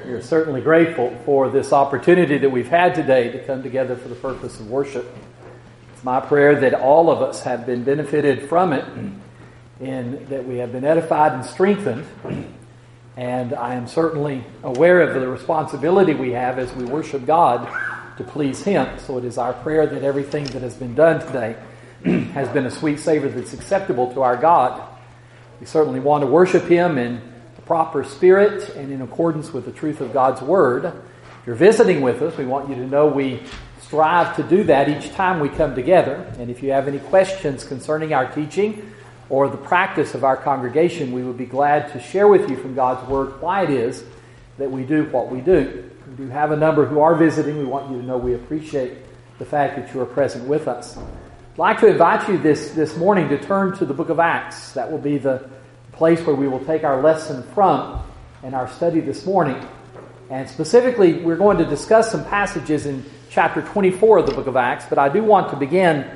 We are certainly grateful for this opportunity that we've had today to come together for the purpose of worship. It's my prayer that all of us have been benefited from it and that we have been edified and strengthened. And I am certainly aware of the responsibility we have as we worship God to please Him. So it is our prayer that everything that has been done today has been a sweet savor that's acceptable to our God. We certainly want to worship Him in proper spirit and in accordance with the truth of God's Word. If you're visiting with us, we want you to know we strive to do that each time we come together. And if you have any questions concerning our teaching or the practice of our congregation, we would be glad to share with you from God's Word why it is that we do what we do. We do have a number who are visiting. We want you to know we appreciate the fact that you are present with us. I'd like to invite you this morning to turn to the book of Acts. That will be the place where we will take our lesson from in our study this morning. And specifically, we're going to discuss some passages in chapter 24 of the book of Acts, but I do want to begin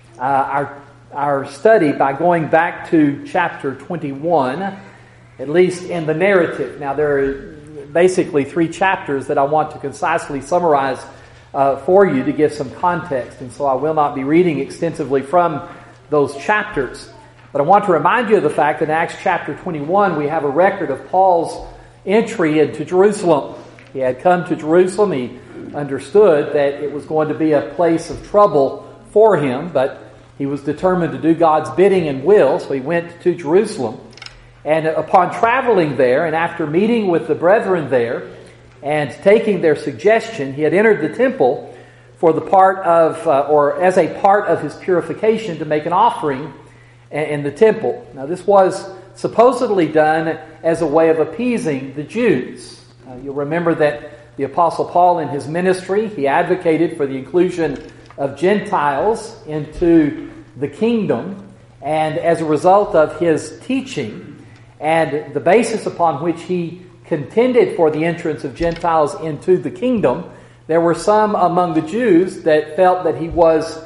our study by going back to chapter 21, at least in the narrative. Now, there are basically 3 chapters that I want to concisely summarize for you to give some context, and so I will not be reading extensively from those chapters. But I want to remind you of the fact that in Acts chapter 21, we have a record of Paul's entry into Jerusalem. He had come to Jerusalem. He understood that it was going to be a place of trouble for him, but he was determined to do God's bidding and will, so he went to Jerusalem. And upon traveling there, and after meeting with the brethren there, and taking their suggestion, he had entered the temple for the part of, or as a part of his purification, to make an offering in the temple. Now, this was supposedly done as a way of appeasing the Jews. You'll remember that the Apostle Paul in his ministry, he advocated for the inclusion of Gentiles into the kingdom, and as a result of his teaching and the basis upon which he contended for the entrance of Gentiles into the kingdom, there were some among the Jews that felt that he was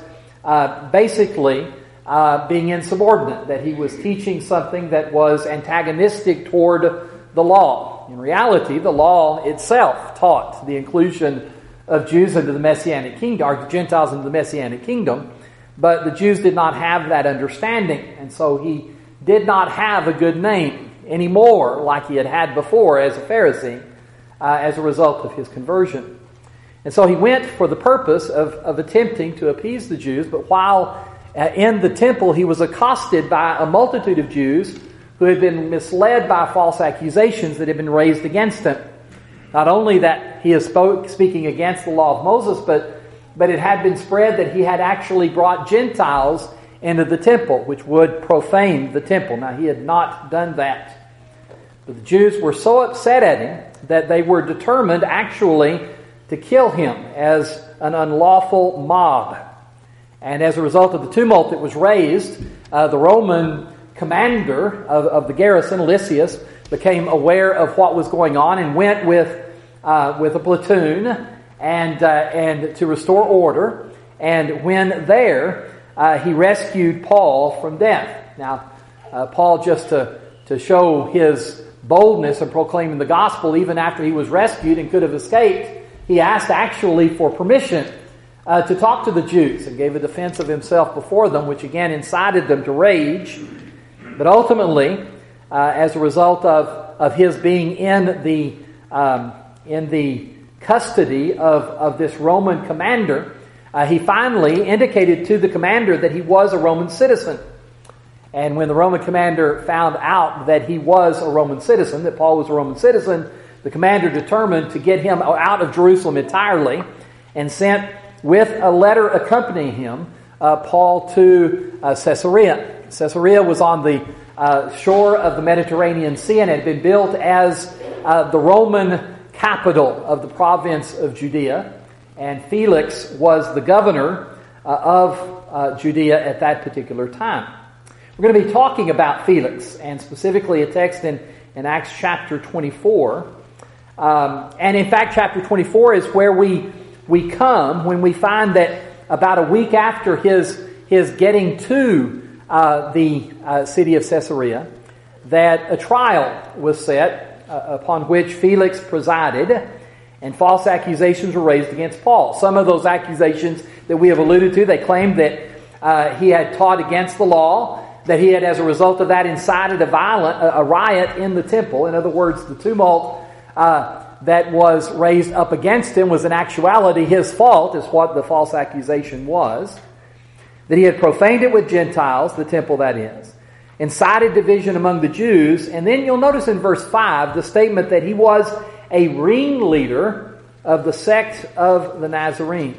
basically being insubordinate, that he was teaching something that was antagonistic toward the law. In reality, the law itself taught the inclusion of Jews into the Messianic kingdom, or Gentiles into the Messianic kingdom, but the Jews did not have that understanding, and so he did not have a good name anymore like he had had before as a Pharisee as a result of his conversion. And so he went for the purpose of attempting to appease the Jews, but while in the temple, he was accosted by a multitude of Jews who had been misled by false accusations that had been raised against him. Not only that he is speaking against the law of Moses, but it had been spread that he had actually brought Gentiles into the temple, which would profane the temple. Now, he had not done that. But the Jews were so upset at him that they were determined actually to kill him as an unlawful mob. And as a result of the tumult that was raised, the Roman commander of the garrison, Lysias, became aware of what was going on and went with a platoon and to restore order. And when there, he rescued Paul from death. Now, Paul, just to show his boldness in proclaiming the gospel, even after he was rescued and could have escaped, he asked actually for permission to talk to the Jews, and gave a defense of himself before them, which again incited them to rage. But ultimately, as a result of his being in the custody of this Roman commander, he finally indicated to the commander that he was a Roman citizen. And when the Roman commander found out that he was a Roman citizen, that Paul was a Roman citizen, the commander determined to get him out of Jerusalem entirely, and sent with a letter accompanying him, Paul to Caesarea. Caesarea was on the shore of the Mediterranean Sea and had been built as the Roman capital of the province of Judea. And Felix was the governor of Judea at that particular time. We're going to be talking about Felix, and specifically a text in Acts chapter 24. And in fact, chapter 24 is where we come when we find that about a week after his getting to the city of Caesarea, that a trial was set upon which Felix presided, and false accusations were raised against Paul. Some of those accusations that we have alluded to, they claimed that he had taught against the law, that he had, as a result of that, incited a riot in the temple. In other words, the tumult that was raised up against him was in actuality his fault, is what the false accusation was. That he had profaned it with Gentiles, the temple that is, incited division among the Jews, and then you'll notice in verse 5 the statement that he was a ringleader of the sect of the Nazarene.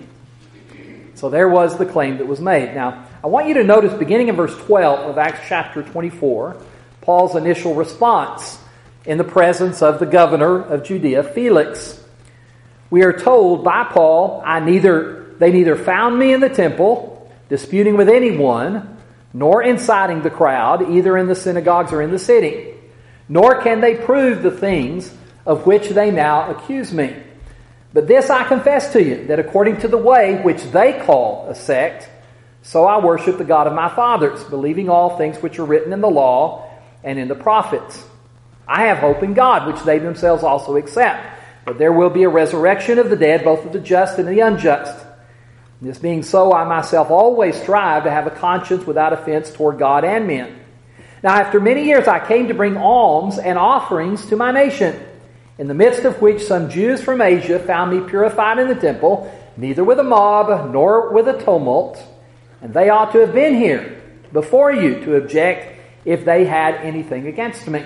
So there was the claim that was made. Now, I want you to notice, beginning in verse 12 of Acts chapter 24, Paul's initial response in the presence of the governor of Judea, Felix. We are told by Paul, they neither found me in the temple, disputing with anyone, nor inciting the crowd, either in the synagogues or in the city. Nor can they prove the things of which they now accuse me. But this I confess to you, that according to the way which they call a sect, so I worship the God of my fathers, believing all things which are written in the law and in the prophets. I have hope in God, which they themselves also accept. But there will be a resurrection of the dead, both of the just and the unjust. This being so, I myself always strive to have a conscience without offense toward God and men. Now after many years I came to bring alms and offerings to my nation, in the midst of which some Jews from Asia found me purified in the temple, neither with a mob nor with a tumult. And they ought to have been here before you to object if they had anything against me.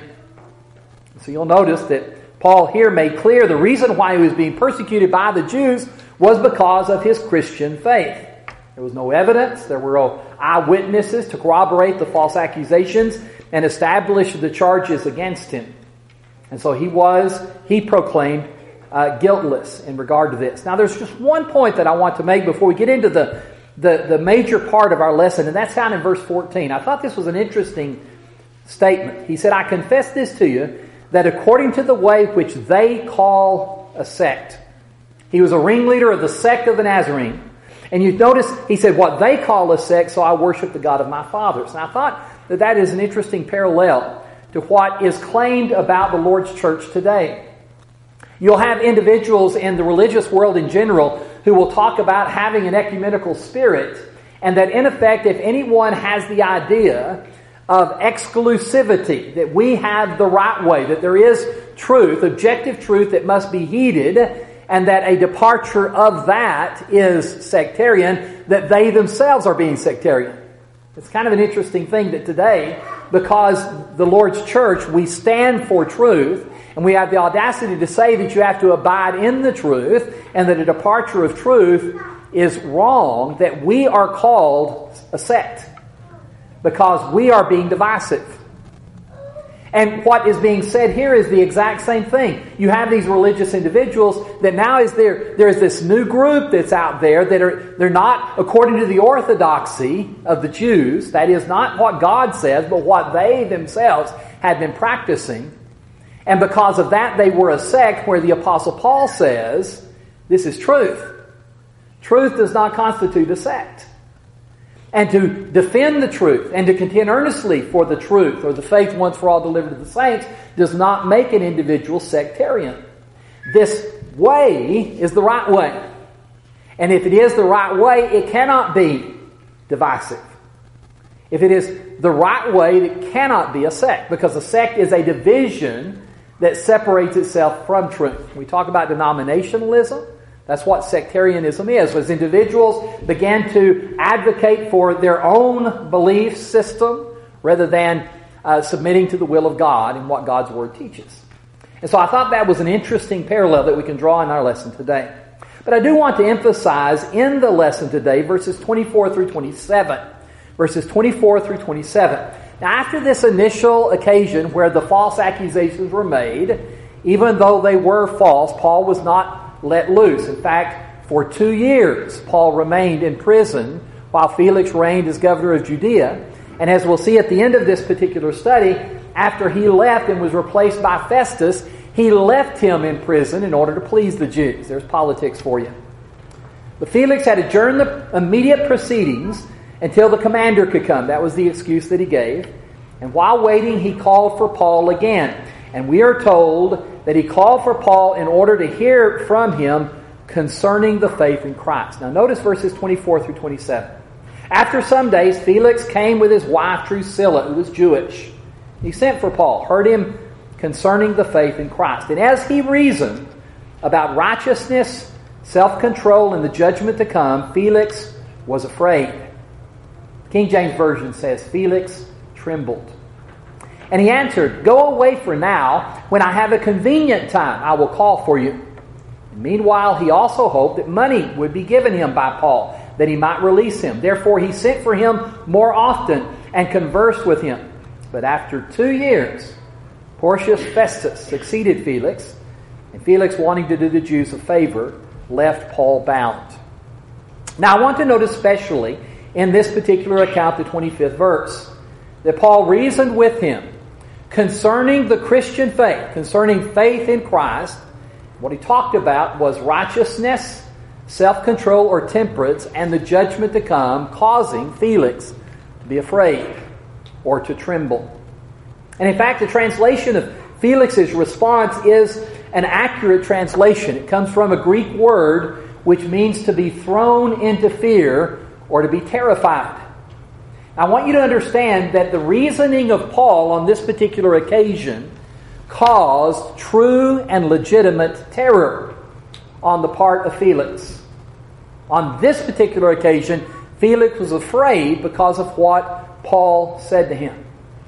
So you'll notice that Paul here made clear the reason why he was being persecuted by the Jews was because of his Christian faith. There was no evidence. There were no eyewitnesses to corroborate the false accusations and establish the charges against him. And so he proclaimed guiltless in regard to this. Now there's just one point that I want to make before we get into the major part of our lesson, and that's found in verse 14. I thought this was an interesting statement. He said, I confess this to you, that according to the way which they call a sect. He was a ringleader of the sect of the Nazarene. And you notice, he said, what they call a sect, so I worship the God of my fathers. And I thought that is an interesting parallel to what is claimed about the Lord's church today. You'll have individuals in the religious world in general who will talk about having an ecumenical spirit, and that in effect, if anyone has the idea of exclusivity, that we have the right way, that there is truth, objective truth that must be heeded, and that a departure of that is sectarian, that they themselves are being sectarian. It's kind of an interesting thing that today, because the Lord's church, we stand for truth, and we have the audacity to say that you have to abide in the truth, and that a departure of truth is wrong, that we are called a sect, because we are being divisive. And what is being said here is the exact same thing. You have these religious individuals that now is there's this new group that's out there that they're not according to the orthodoxy of the Jews. That is not what God says, but what they themselves had been practicing. And because of that, they were a sect where the Apostle Paul says, this is truth. Truth does not constitute a sect. And to defend the truth and to contend earnestly for the truth or the faith once for all delivered to the saints does not make an individual sectarian. This way is the right way. And if it is the right way, it cannot be divisive. If it is the right way, it cannot be a sect, because a sect is a division that separates itself from truth. We talk about denominationalism. That's what sectarianism is. As individuals began to advocate for their own belief system rather than submitting to the will of God and what God's Word teaches. And so I thought that was an interesting parallel that we can draw in our lesson today. But I do want to emphasize in the lesson today verses 24 through 27. Verses 24 through 27. Now after this initial occasion where the false accusations were made, even though they were false, Paul was not let loose. In fact, for 2 years, Paul remained in prison while Felix reigned as governor of Judea. And as we'll see at the end of this particular study, after he left and was replaced by Festus, he left him in prison in order to please the Jews. There's politics for you. But Felix had adjourned the immediate proceedings until the commander could come. That was the excuse that he gave. And while waiting, he called for Paul again. And we are told that he called for Paul in order to hear from him concerning the faith in Christ. Now notice verses 24 through 27. After some days, Felix came with his wife Drusilla, who was Jewish. He sent for Paul, heard him concerning the faith in Christ. And as he reasoned about righteousness, self-control, and the judgment to come, Felix was afraid. King James Version says, Felix trembled. And he answered, "Go away for now. When I have a convenient time, I will call for you." And meanwhile, he also hoped that money would be given him by Paul, that he might release him. Therefore, he sent for him more often and conversed with him. But after 2 years, Porcius Festus succeeded Felix, and Felix, wanting to do the Jews a favor, left Paul bound. Now, I want to note especially in this particular account, the 25th verse, that Paul reasoned with him concerning the Christian faith, concerning faith in Christ. What he talked about was righteousness, self-control or temperance, and the judgment to come, causing Felix to be afraid or to tremble. And in fact, the translation of Felix's response is an accurate translation. It comes from a Greek word which means to be thrown into fear or to be terrified. I want you to understand that the reasoning of Paul on this particular occasion caused true and legitimate terror on the part of Felix. On this particular occasion, Felix was afraid because of what Paul said to him.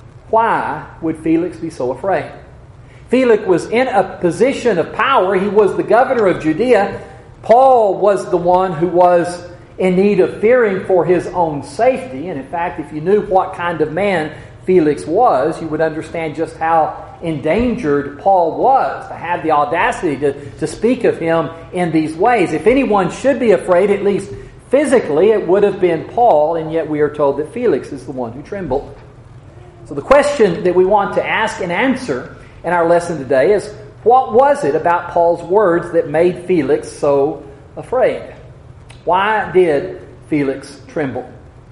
Why would Felix be so afraid? Felix was in a position of power. He was the governor of Judea. Paul was the one who was in need of fearing for his own safety. And in fact, if you knew what kind of man Felix was, you would understand just how endangered Paul was to have the audacity to speak of him in these ways. If anyone should be afraid, at least physically, it would have been Paul, and yet we are told that Felix is the one who trembled. So the question that we want to ask and answer in our lesson today is, what was it about Paul's words that made Felix so afraid? Why did Felix tremble?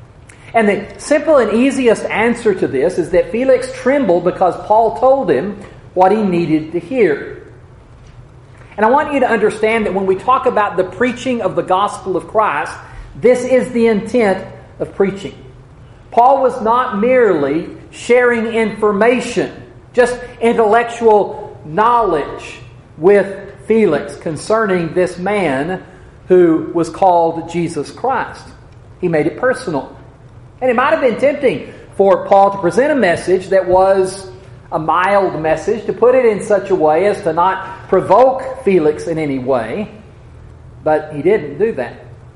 And the simple and easiest answer to this is that Felix trembled because Paul told him what he needed to hear. And I want you to understand that when we talk about the preaching of the gospel of Christ, this is the intent of preaching. Paul was not merely sharing information, just intellectual knowledge with Felix concerning this man who was called Jesus Christ. He made it personal. And it might have been tempting for Paul to present a message that was a mild message, to put it in such a way as to not provoke Felix in any way. But he didn't do that.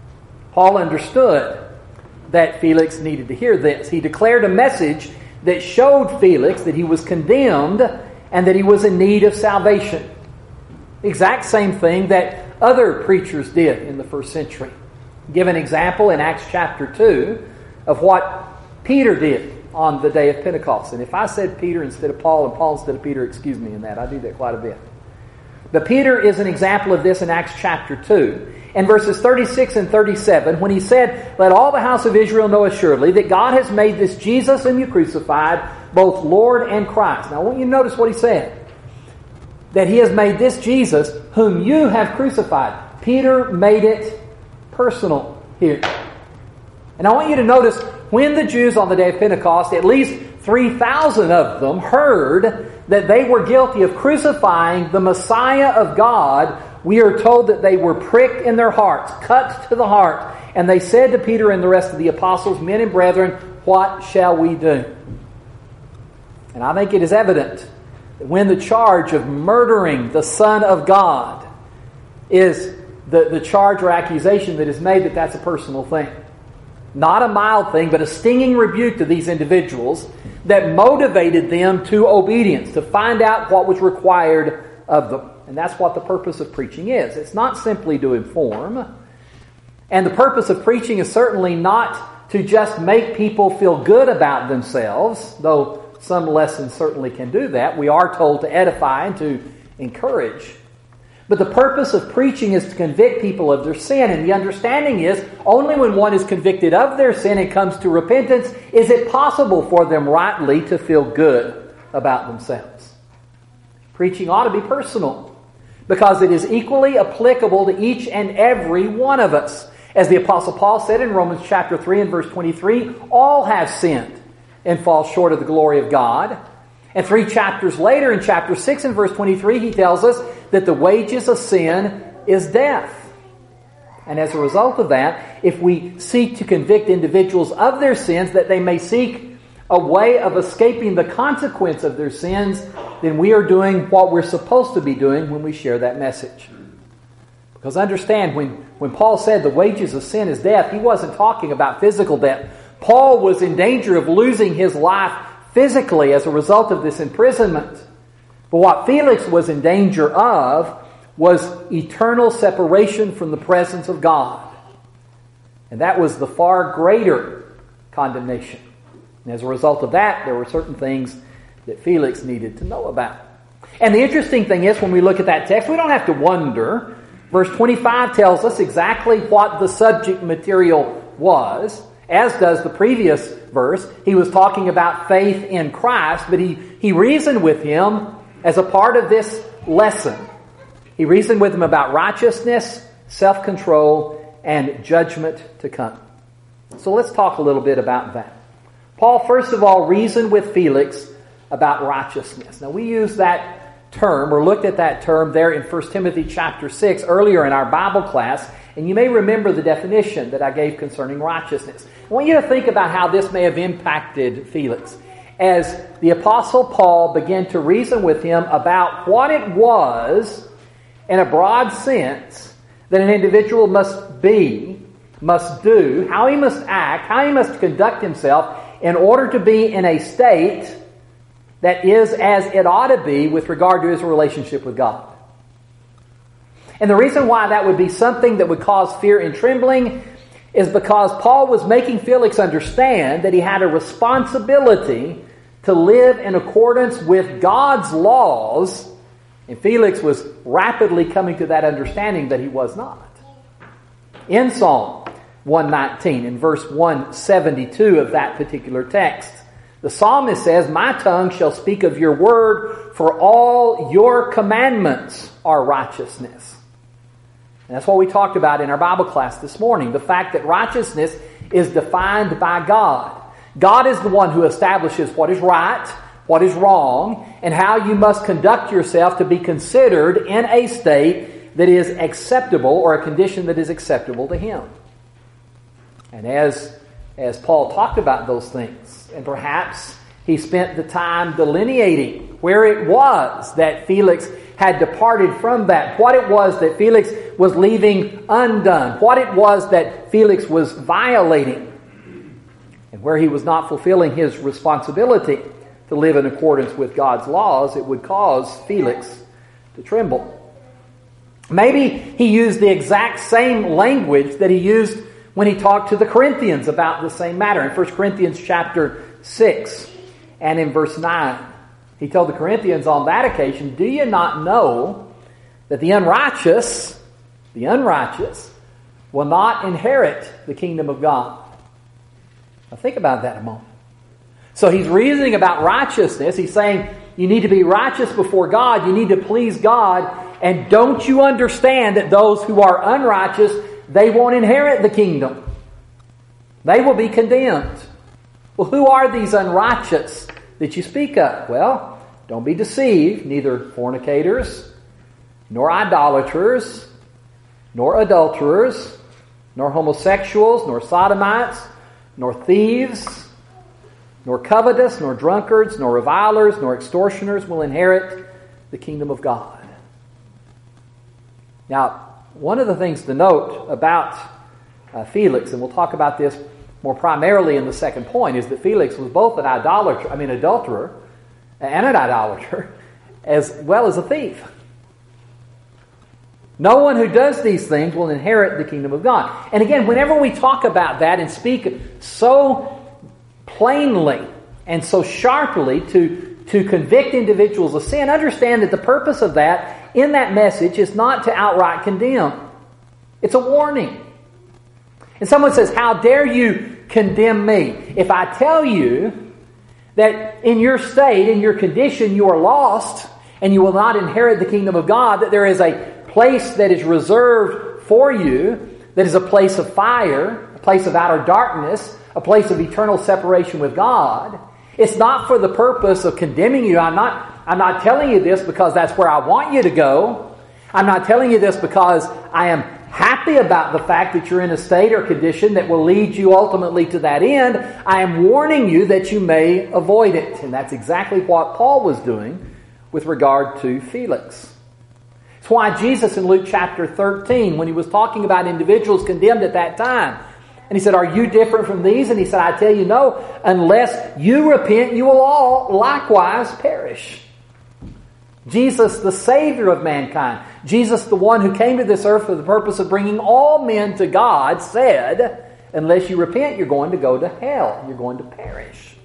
Paul understood that Felix needed to hear this. He declared a message that showed Felix that he was condemned and that he was in need of salvation. The exact same thing that other preachers did in the first century. Give an example in Acts chapter 2 of what Peter did on the day of Pentecost. And if I said Peter instead of Paul and Paul instead of Peter, excuse me in that. I do that quite a bit. But Peter is an example of this in Acts chapter 2. In verses 36 and 37, when he said, "Let all the house of Israel know assuredly that God has made this Jesus whom you crucified both Lord and Christ." Now I want you to notice what he said. That he has made this Jesus whom you have crucified. Peter made it personal here. And I want you to notice when the Jews on the day of Pentecost, at least 3,000 of them, heard that they were guilty of crucifying the Messiah of God, we are told that they were pricked in their hearts, cut to the heart. And they said to Peter and the rest of the apostles, "Men and brethren, what shall we do?" And I think it is evident that when the charge of murdering the Son of God is the charge or accusation that is made, that's a personal thing. Not a mild thing, but a stinging rebuke to these individuals that motivated them to obedience, to find out what was required of them. And that's what the purpose of preaching is. It's not simply to inform. And the purpose of preaching is certainly not to just make people feel good about themselves, though some lessons certainly can do that. We are told to edify and to encourage. But the purpose of preaching is to convict people of their sin. And the understanding is, only when one is convicted of their sin and comes to repentance, is it possible for them rightly to feel good about themselves. Preaching ought to be personal, because it is equally applicable to each and every one of us. As the Apostle Paul said in Romans chapter 3 and verse 23, all have sinned and fall short of the glory of God. And 3 chapters later, in chapter 6 and verse 23, he tells us that the wages of sin is death. And as a result of that, if we seek to convict individuals of their sins, that they may seek a way of escaping the consequence of their sins, then we are doing what we're supposed to be doing when we share that message. Because understand, when Paul said the wages of sin is death, he wasn't talking about physical death. Paul was in danger of losing his life physically as a result of this imprisonment. But what Felix was in danger of was eternal separation from the presence of God. And that was the far greater condemnation. And as a result of that, there were certain things that Felix needed to know about. And the interesting thing is, when we look at that text, we don't have to wonder. Verse 25 tells us exactly what the subject material was, as does the previous verse. He was talking about faith in Christ, but he reasoned with him as a part of this lesson. He reasoned with him about righteousness, self-control, and judgment to come. So let's talk a little bit about that. Paul, first of all, reasoned with Felix about righteousness. Now, we use that term, or looked at that term there in 1 Timothy chapter 6 earlier in our Bible class, and you may remember the definition that I gave concerning righteousness. I want you to think about how this may have impacted Felix as the Apostle Paul began to reason with him about what it was, in a broad sense, that an individual must be, must do, how he must act, how he must conduct himself in order to be in a state that is as it ought to be with regard to his relationship with God. And the reason why that would be something that would cause fear and trembling is because Paul was making Felix understand that he had a responsibility to live in accordance with God's laws, and Felix was rapidly coming to that understanding that he was not. In Psalm 119, in verse 172 of that particular text, the psalmist says, "My tongue shall speak of your word, for all your commandments are righteousness." And that's what we talked about in our Bible class this morning. The fact that righteousness is defined by God. God is the one who establishes what is right, what is wrong, and how you must conduct yourself to be considered in a state that is acceptable, or a condition that is acceptable to Him. And as Paul talked about those things, and perhaps he spent the time delineating where it was that Felix had departed from that, what it was that Felix was leaving undone, what it was that Felix was violating, and where he was not fulfilling his responsibility to live in accordance with God's laws, it would cause Felix to tremble. Maybe he used the exact same language that he used when he talked to the Corinthians about the same matter. In 1 Corinthians chapter 6 and in verse 9, he told the Corinthians on that occasion, "Do you not know that the unrighteous will not inherit the kingdom of God?" Now think about that a moment. So he's reasoning about righteousness. He's saying you need to be righteous before God. You need to please God. And don't you understand that those who are unrighteous, they won't inherit the kingdom? They will be condemned. Well, who are these unrighteous that you speak of? Well, don't be deceived. Neither fornicators, nor idolaters, nor adulterers, nor homosexuals, nor sodomites, nor thieves, nor covetous, nor drunkards, nor revilers, nor extortioners will inherit the kingdom of God. Now, one of the things to note about Felix, and we'll talk about this more primarily in the second point, is that Felix was both an adulterer and an idolater, as well as a thief. No one who does these things will inherit the kingdom of God. And again, whenever we talk about that and speak so plainly and so sharply to convict individuals of sin, understand that the purpose of that in that message is not to outright condemn. It's a warning. And someone says, "How dare you condemn me?" If I tell you that in your state, in your condition, you are lost and you will not inherit the kingdom of God, that there is a place that is reserved for you, that is a place of fire, a place of outer darkness, a place of eternal separation with God. It's not for the purpose of condemning you. I'm not telling you this because that's where I want you to go. I'm not telling you this because I am happy about the fact that you're in a state or condition that will lead you ultimately to that end. I am warning you that you may avoid it. And that's exactly what Paul was doing with regard to Felix. It's why Jesus in Luke chapter 13, when he was talking about individuals condemned at that time, and he said, are you different from these? And he said, I tell you no, unless you repent, you will all likewise perish. Jesus, the Savior of mankind, Jesus, the one who came to this earth for the purpose of bringing all men to God, said, unless you repent, you're going to go to hell. You're going to perish.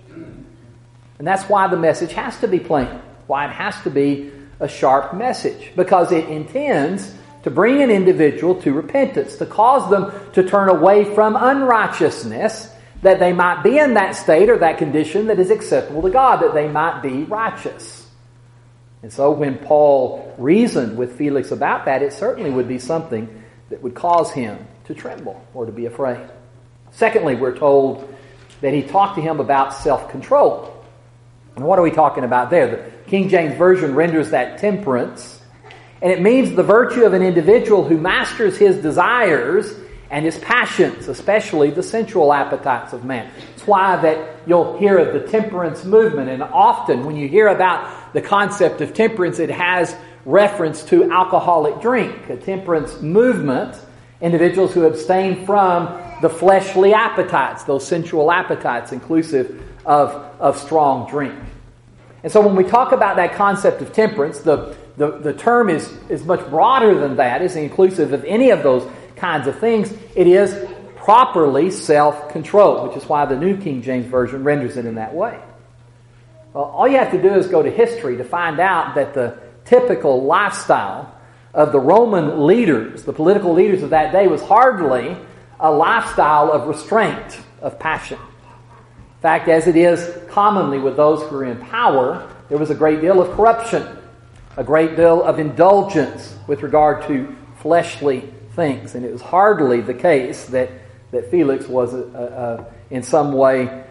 And that's why the message has to be plain, why it has to be a sharp message, because it intends to bring an individual to repentance, to cause them to turn away from unrighteousness, that they might be in that state or that condition that is acceptable to God, that they might be righteous. And so when Paul reasoned with Felix about that, it certainly would be something that would cause him to tremble or to be afraid. Secondly, we're told that he talked to him about self-control. And what are we talking about there? The King James Version renders that temperance. And it means the virtue of an individual who masters his desires and his passions, especially the sensual appetites of man. It's why that you'll hear of the temperance movement. And often when you hear about the concept of temperance, it has reference to alcoholic drink. A temperance movement, individuals who abstain from the fleshly appetites, those sensual appetites, inclusive of strong drink. And so when we talk about that concept of temperance, the term is much broader than that. It's inclusive of any of those kinds of things. It is properly self-control, which is why the New King James Version renders it in that way. Well, all you have to do is go to history to find out that the typical lifestyle of the Roman leaders, the political leaders of that day, was hardly a lifestyle of restraint, of passion. In fact, as it is commonly with those who are in power, there was a great deal of corruption, a great deal of indulgence with regard to fleshly things. And it was hardly the case that Felix was in some way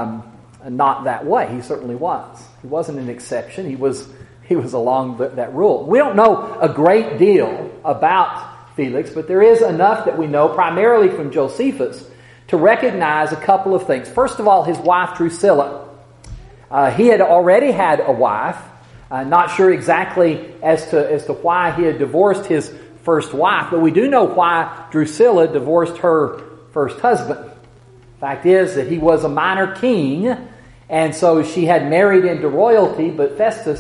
not that way. He certainly was. He wasn't an exception. He was along that rule. We don't know a great deal about Felix, but there is enough that we know, primarily from Josephus, to recognize a couple of things. First of all, his wife Drusilla. He had already had a wife. Not sure exactly as to why he had divorced his first wife, but we do know why Drusilla divorced her first husband. Fact is that he was a minor king, and so she had married into royalty, but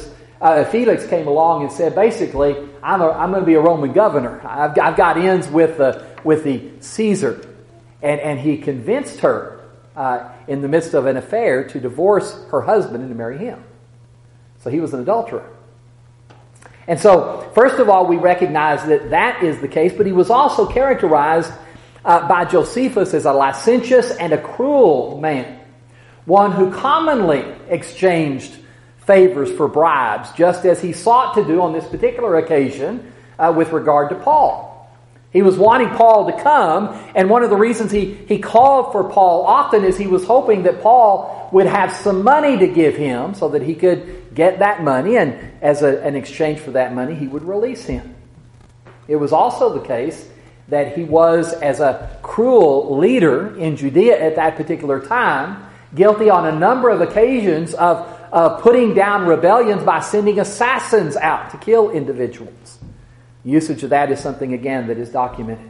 Felix came along and said, basically, I'm going to be a Roman governor. I've got ends with the Caesar. And he convinced her in the midst of an affair to divorce her husband and to marry him. So he was an adulterer. And so, first of all, we recognize that is the case, but he was also characterized by Josephus as a licentious and a cruel man. One who commonly exchanged favors for bribes, just as he sought to do on this particular occasion with regard to Paul. He was wanting Paul to come, and one of the reasons he called for Paul often is he was hoping that Paul would have some money to give him so that he could get that money, and as an exchange for that money, he would release him. It was also the case that he was, as a cruel leader in Judea at that particular time, guilty on a number of occasions of putting down rebellions by sending assassins out to kill individuals. Usage of that is something, again, that is documented.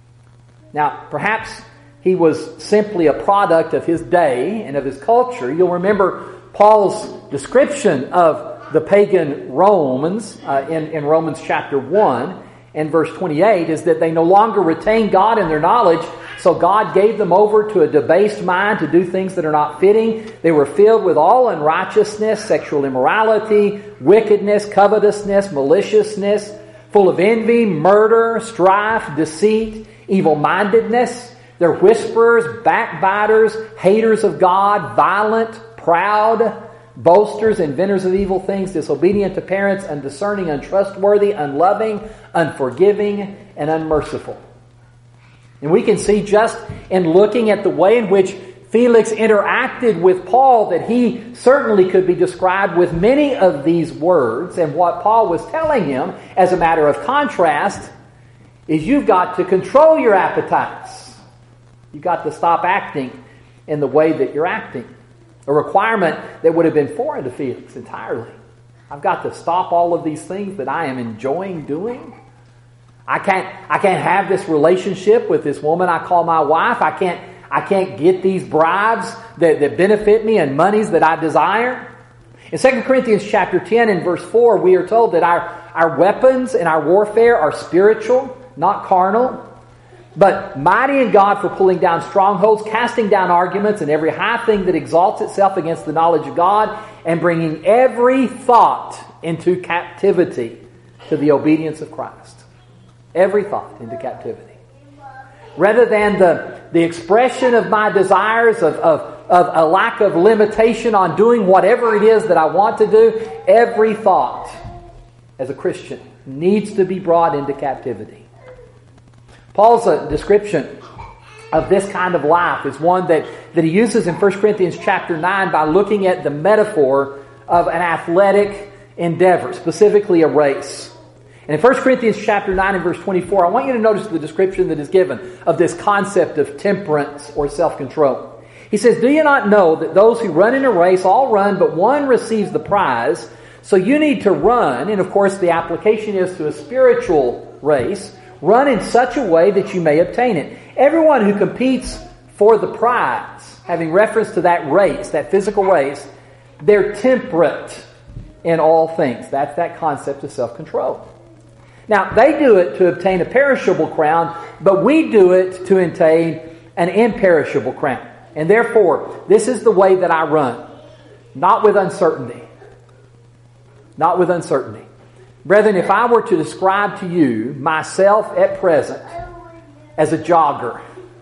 Now, perhaps he was simply a product of his day and of his culture. You'll remember Paul's description of the pagan Romans in Romans chapter 1 and verse 28 is that they no longer retain God in their knowledge, so God gave them over to a debased mind to do things that are not fitting. They were filled with all unrighteousness, sexual immorality, wickedness, covetousness, maliciousness, full of envy, murder, strife, deceit, evil-mindedness. They're whisperers, backbiters, haters of God, violent, proud, boasters, inventors of evil things, disobedient to parents, undiscerning, untrustworthy, unloving, unforgiving, and unmerciful. And we can see just in looking at the way in which Felix interacted with Paul that he certainly could be described with many of these words. And what Paul was telling him, as a matter of contrast, is you've got to control your appetites. You've got to stop acting in the way that you're acting. A requirement that would have been foreign to Felix entirely. I've got to stop all of these things that I am enjoying doing. I can't have this relationship with this woman I call my wife. I can't get these bribes that benefit me and monies that I desire. In 2 Corinthians chapter 10 and verse 4, we are told that our weapons and our warfare are spiritual, not carnal, but mighty in God for pulling down strongholds, casting down arguments and every high thing that exalts itself against the knowledge of God, and bringing every thought into captivity to the obedience of Christ. Every thought into captivity. Rather than the expression of my desires of a lack of limitation on doing whatever it is that I want to do, every thought as a Christian needs to be brought into captivity. Paul's description of this kind of life is one that he uses in 1 Corinthians chapter 9 by looking at the metaphor of an athletic endeavor, specifically a race. And in 1 Corinthians chapter 9 and verse 24, I want you to notice the description that is given of this concept of temperance or self-control. He says, "Do you not know that those who run in a race all run, but one receives the prize? So you need to run," and of course the application is to a spiritual race, "run in such a way that you may obtain it. Everyone who competes for the prize," having reference to that race, that physical race, "they're temperate in all things." That's that concept of self-control. Now, they do it to obtain a perishable crown, but we do it to attain an imperishable crown. And therefore, this is the way that I run. Not with uncertainty. Not with uncertainty. Brethren, if I were to describe to you myself at present as a jogger,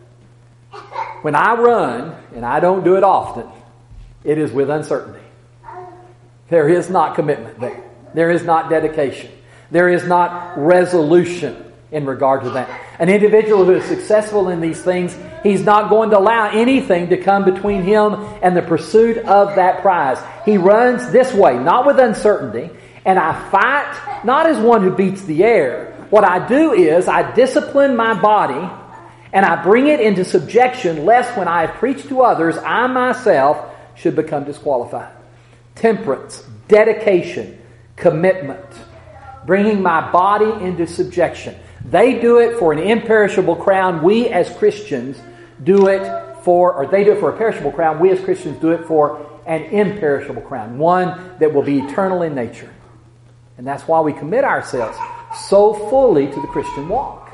when I run, and I don't do it often, it is with uncertainty. There is not commitment there. There is not dedication. There is not resolution in regard to that. An individual who is successful in these things, he's not going to allow anything to come between him and the pursuit of that prize. He runs this way, not with uncertainty, and I fight not as one who beats the air. What I do is I discipline my body and I bring it into subjection, lest when I have preached to others, I myself should become disqualified. Temperance, dedication, commitment. Bringing my body into subjection. They do it for an imperishable crown. We as Christians do it for, or they do it for a perishable crown. We as Christians do it for an imperishable crown. One that will be eternal in nature. And that's why we commit ourselves so fully to the Christian walk.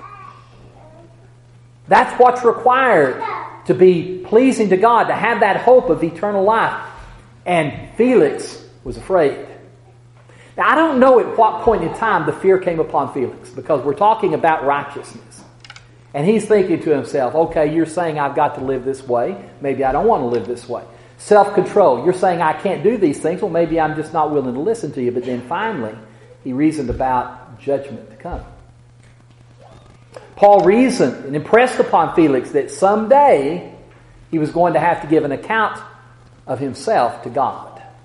That's what's required to be pleasing to God, to have that hope of eternal life. And Felix was afraid. Now, I don't know at what point in time the fear came upon Felix, because we're talking about righteousness. And he's thinking to himself, okay, you're saying I've got to live this way. Maybe I don't want to live this way. Self-control. You're saying I can't do these things. Well, maybe I'm just not willing to listen to you. But then finally, he reasoned about judgment to come. Paul reasoned and impressed upon Felix that someday he was going to have to give an account of himself to God.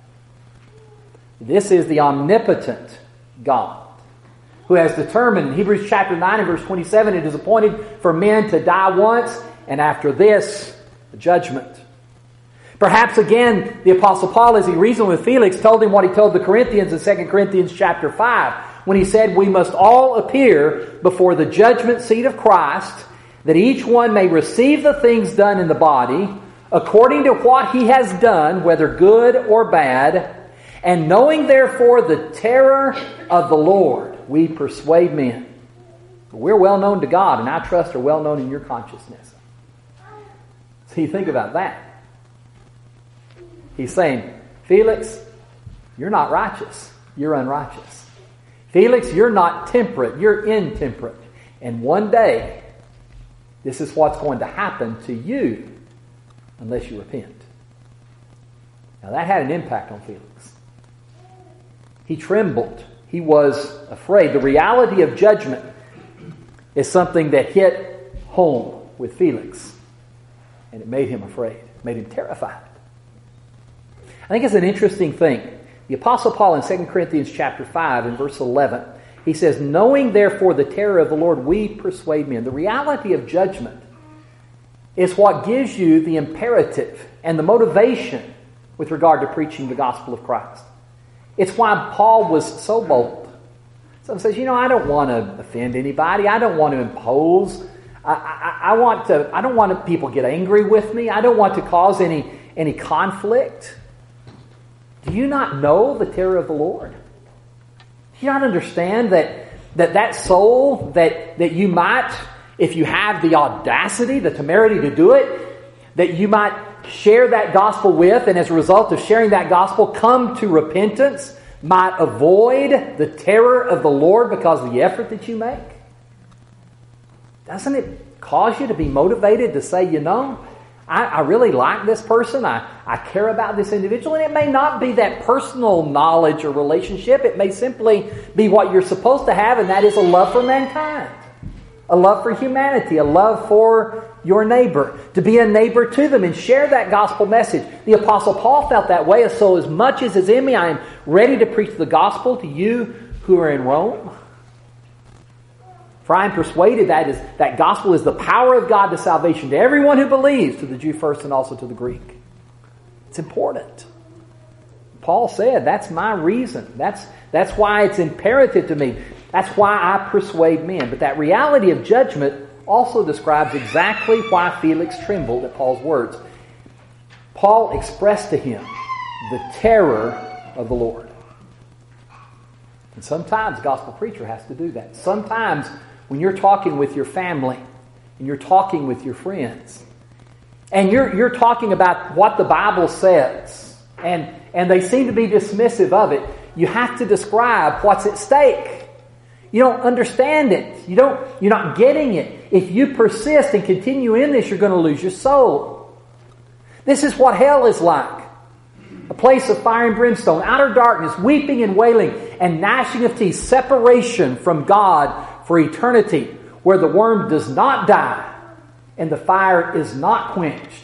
This is the omnipotent God who has determined in Hebrews chapter 9 and verse 27, it is appointed for men to die once, and after this, the judgment. Perhaps again, the Apostle Paul, as he reasoned with Felix, told him what he told the Corinthians in 2 Corinthians chapter 5, when he said, "We must all appear before the judgment seat of Christ, that each one may receive the things done in the body, according to what he has done, whether good or bad. And knowing therefore the terror of the Lord, we persuade men." We're well known to God, and I trust are well known in your consciousness. So you think about that. He's saying, Felix, you're not righteous. You're unrighteous. Felix, you're not temperate. You're intemperate. And one day, this is what's going to happen to you unless you repent. Now that had an impact on Felix. He trembled. He was afraid. The reality of judgment is something that hit home with Felix. And it made him afraid. Made him terrified. I think it's an interesting thing. The Apostle Paul in 2 Corinthians chapter 5 in verse 11, he says, knowing therefore the terror of the Lord, we persuade men. The reality of judgment is what gives you the imperative and the motivation with regard to preaching the gospel of Christ. It's why Paul was so bold. Someone says, I don't want to offend anybody. I don't want to impose. I don't want people to get angry with me. I don't want to cause any conflict. Do you not know the terror of the Lord? Do you not understand that soul that you might, if you have the audacity, the temerity to do it, that you might share that gospel with, and as a result of sharing that gospel, come to repentance, might avoid the terror of the Lord because of the effort that you make? Doesn't it cause you to be motivated to say, I really like this person. I care about this individual. And it may not be that personal knowledge or relationship. It may simply be what you're supposed to have, and that is a love for mankind. A love for humanity. A love for your neighbor. To be a neighbor to them and share that gospel message. The Apostle Paul felt that way. So as much as is in me, I am ready to preach the gospel to you who are in Rome. For I am persuaded that gospel is the power of God to salvation to everyone who believes, to the Jew first and also to the Greek. It's important. Paul said, that's my reason. That's why it's imperative to me. That's why I persuade men. But that reality of judgment also describes exactly why Felix trembled at Paul's words. Paul expressed to him the terror of the Lord. And sometimes a gospel preacher has to do that. Sometimes when you're talking with your family and you're talking with your friends and you're talking about what the Bible says and they seem to be dismissive of it, you have to describe what's at stake. You don't understand it. You're not getting it. If you persist and continue in this, you're going to lose your soul. This is what hell is like. A place of fire and brimstone, outer darkness, weeping and wailing, and gnashing of teeth, separation from God for eternity, where the worm does not die and the fire is not quenched.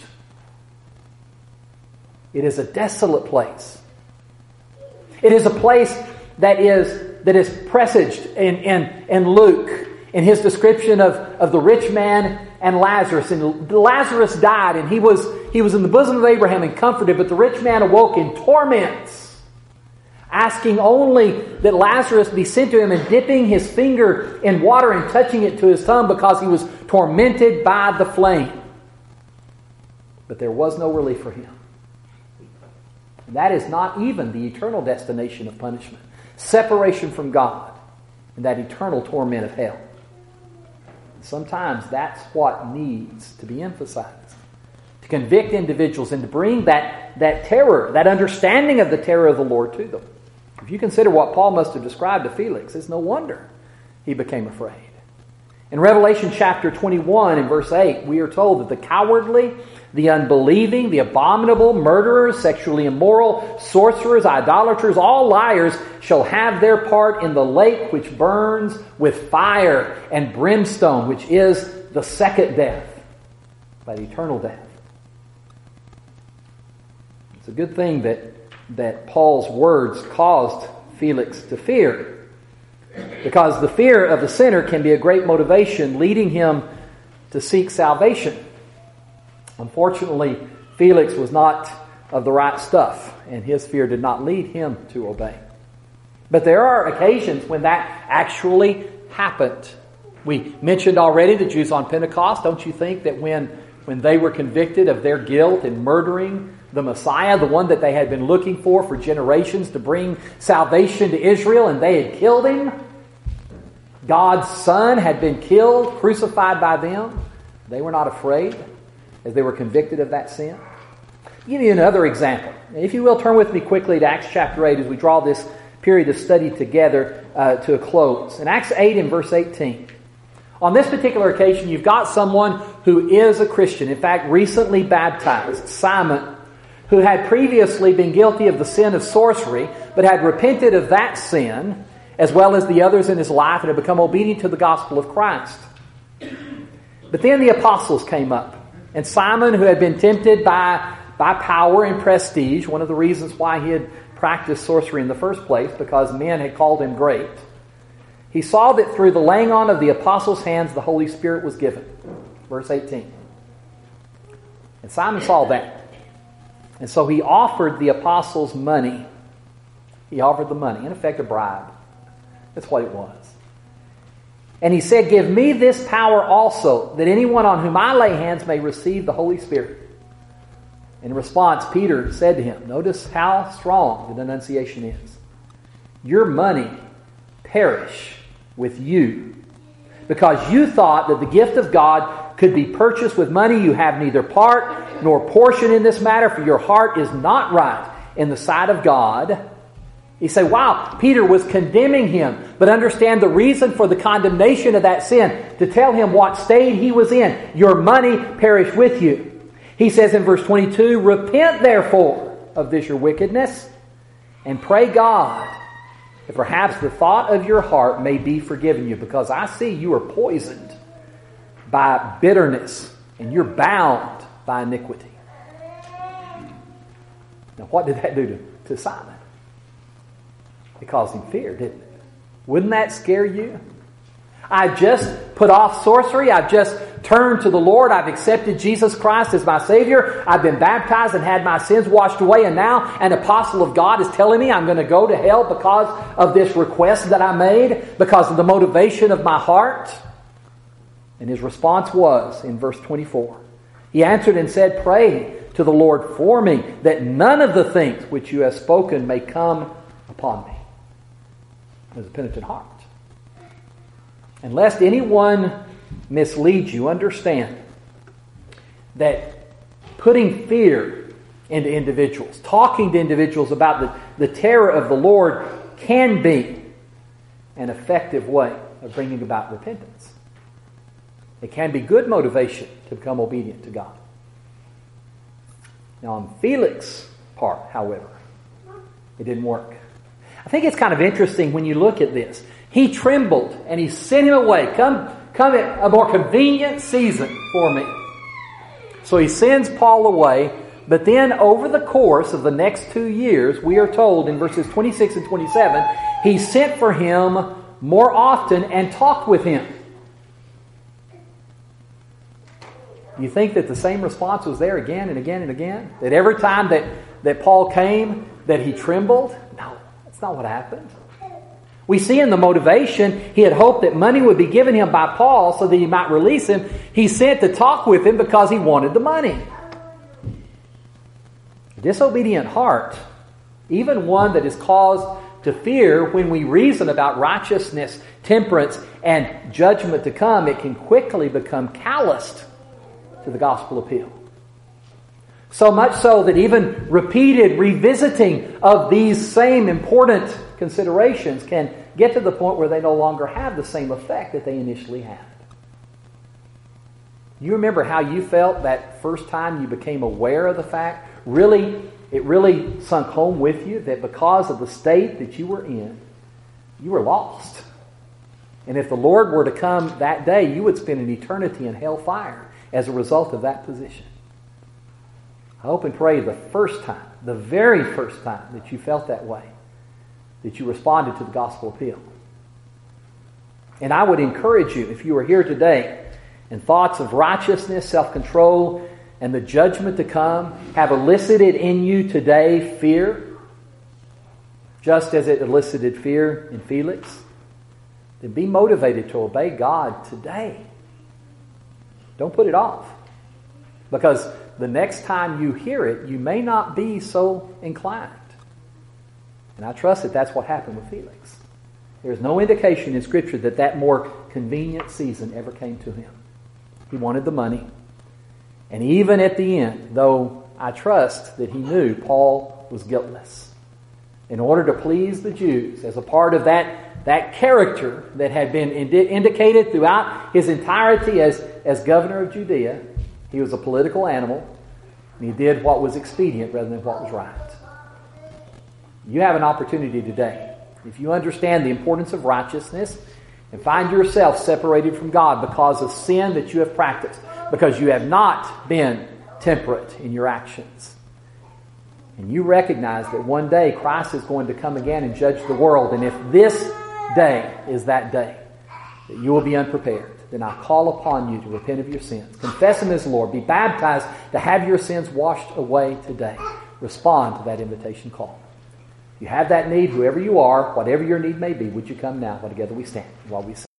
It is a desolate place. It is a place that is presaged in Luke in his description of the rich man and Lazarus. And Lazarus died and he was in the bosom of Abraham and comforted, but the rich man awoke in torments, asking only that Lazarus be sent to him, and dipping his finger in water and touching it to his tongue because he was tormented by the flame. But there was no relief for him. And that is not even the eternal destination of punishment. Separation from God and that eternal torment of hell. Sometimes that's what needs to be emphasized. To convict individuals and to bring that terror, that understanding of the terror of the Lord to them. If you consider what Paul must have described to Felix, it's no wonder he became afraid. In Revelation chapter 21 and verse 8, we are told that the cowardly, the unbelieving, the abominable, murderers, sexually immoral, sorcerers, idolaters, all liars shall have their part in the lake which burns with fire and brimstone, which is the second death, that eternal death. It's a good thing that Paul's words caused Felix to fear, because the fear of the sinner can be a great motivation leading him to seek salvation. Unfortunately, Felix was not of the right stuff, and his fear did not lead him to obey. But there are occasions when that actually happened. We mentioned already the Jews on Pentecost. Don't you think that when they were convicted of their guilt in murdering the Messiah, the one that they had been looking for generations to bring salvation to Israel, and they had killed him, God's Son had been killed, crucified by them, they were not afraid as they were convicted of that sin? I'll give you another example. If you will, turn with me quickly to Acts chapter 8 as we draw this period of study together to a close. In Acts 8 and verse 18, on this particular occasion, you've got someone who is a Christian, in fact, recently baptized, Simon, who had previously been guilty of the sin of sorcery, but had repented of that sin, as well as the others in his life, and had become obedient to the gospel of Christ. But then the apostles came up, and Simon, who had been tempted by power and prestige, one of the reasons why he had practiced sorcery in the first place, because men had called him great, he saw that through the laying on of the apostles' hands, the Holy Spirit was given. Verse 18. And Simon saw that. And so he offered the apostles money. He offered the money, in effect a bribe. That's what it was. And he said, "Give me this power also, that anyone on whom I lay hands may receive the Holy Spirit." In response, Peter said to him, notice how strong the denunciation is, "Your money perish with you, because you thought that the gift of God could be purchased with money. You have neither part nor portion in this matter, for your heart is not right in the sight of God." You say, wow, Peter was condemning him. But understand the reason for the condemnation of that sin, to tell him what state he was in. Your money perished with you. He says in verse 22, "Repent therefore of this your wickedness, and pray God that perhaps the thought of your heart may be forgiven you, because I see you are poisoned by bitterness, and you're bound by iniquity." Now what did that do to Simon? It caused him fear, didn't it? Wouldn't that scare you? I've just put off sorcery. I've just turned to the Lord. I've accepted Jesus Christ as my Savior. I've been baptized and had my sins washed away. And now an apostle of God is telling me I'm going to go to hell because of this request that I made, because of the motivation of my heart. And his response was, in verse 24, he answered and said, "Pray to the Lord for me, that none of the things which you have spoken may come upon me." It was a penitent heart. And lest anyone mislead you, understand that putting fear into individuals, talking to individuals about the terror of the Lord, can be an effective way of bringing about repentance. It can be good motivation to become obedient to God. Now on Felix's part, however, it didn't work. I think it's kind of interesting when you look at this. He trembled and he sent him away. Come at a more convenient season for me. So he sends Paul away. But then over the course of the next 2 years, we are told in verses 26 and 27, he sent for him more often and talked with him. You think that the same response was there again and again and again? That every time that Paul came, that he trembled? No, that's not what happened. We see in the motivation, he had hoped that money would be given him by Paul so that he might release him. He sent to talk with him because he wanted the money. A disobedient heart, even one that is caused to fear when we reason about righteousness, temperance, and judgment to come, it can quickly become calloused to the gospel appeal. So much so that even repeated revisiting of these same important considerations can get to the point where they no longer have the same effect that they initially had. You remember how you felt that first time you became aware of the fact? It really sunk home with you that because of the state that you were in, you were lost. And if the Lord were to come that day, you would spend an eternity in hellfire as a result of that position. I hope and pray the first time, the very first time that you felt that way, that you responded to the gospel appeal. And I would encourage you, if you are here today and thoughts of righteousness, self-control, and the judgment to come have elicited in you today fear, just as it elicited fear in Felix, then be motivated to obey God today. Don't put it off. Because the next time you hear it, you may not be so inclined. And I trust that that's what happened with Felix. There's no indication in Scripture that more convenient season ever came to him. He wanted the money. And even at the end, though I trust that he knew Paul was guiltless, in order to please the Jews, as a part of that character that had been indicated throughout his entirety as governor of Judea, he was a political animal. and he did what was expedient rather than what was right. You have an opportunity today. If you understand the importance of righteousness and find yourself separated from God because of sin that you have practiced, because you have not been temperate in your actions, and you recognize that one day Christ is going to come again and judge the world, and if this day is that day that you will be unprepared, then I call upon you to repent of your sins. Confess Him as Lord. Be baptized to have your sins washed away today. Respond to that invitation call. If you have that need, whoever you are, whatever your need may be, would you come now while together we stand, while we sing.